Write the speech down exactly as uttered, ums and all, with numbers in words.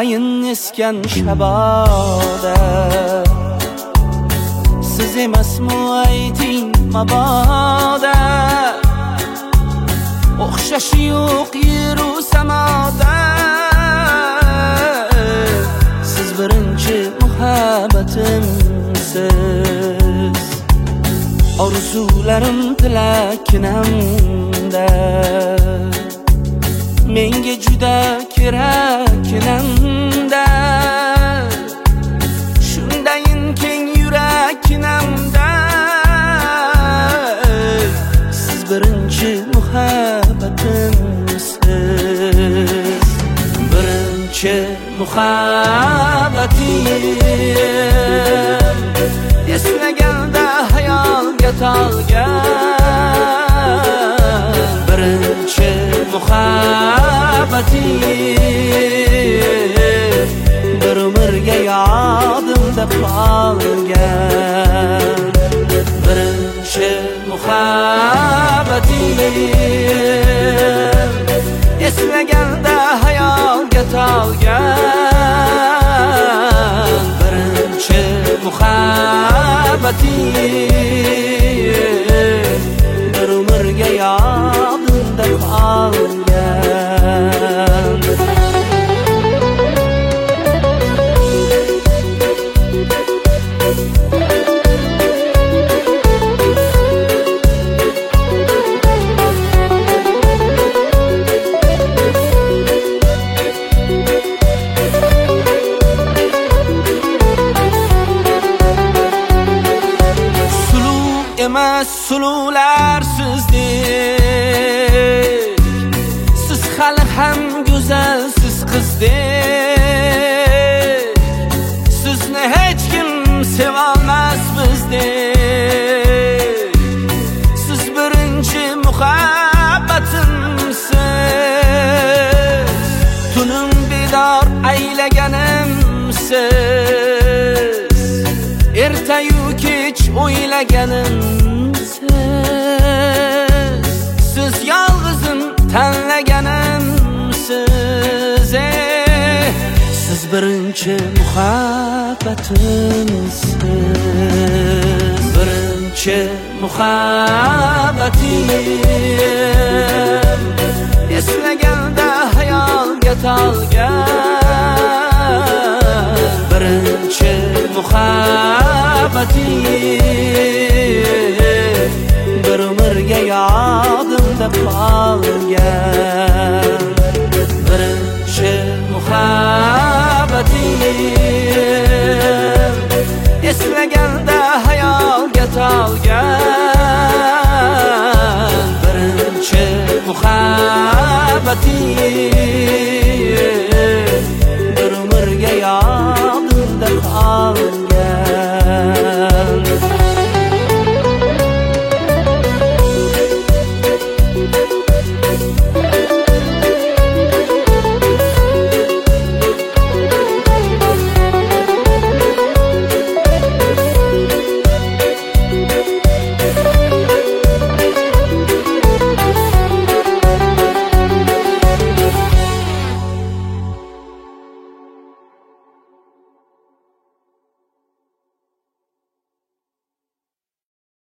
Atayin eskan shaboda siz emasmi ayting maboda o'xshashi yo'q yeru samoda siz birinchi muhabbatimsiz orzularim tilakinamda menga juda kerakinamda shundayin keng yurakinamda siz birinchi muhabbatimsiz birinchi muhabbatim eslaganda hayolga tolgan birinchi muhabbatim bir umrga yodimda qolgan birinchi muhabbatim eslaganda hayolga tolgan birinchi muhabbatim bir umrga yodimda qolgan emas sulular sizdek siz hali ham go'zalsiz qizdek sizni hech kim sevolmas bizdek siz birinchi muhabbatimsiz tunim bedor aylaganimsiz ertayu kech o'ylaganimsiz siz yolg'izim tanlaganimsiz eh, siz birinchi muhabbatimsiz birinchi muhabbatim eslaganda hayolga tolgan birinchi muhabbatim bir umrga yodimda qolgan birinchi muhabbatim eslaganda hayolga tolgan birinchi muhabbatim bir umrga yodimda qolgan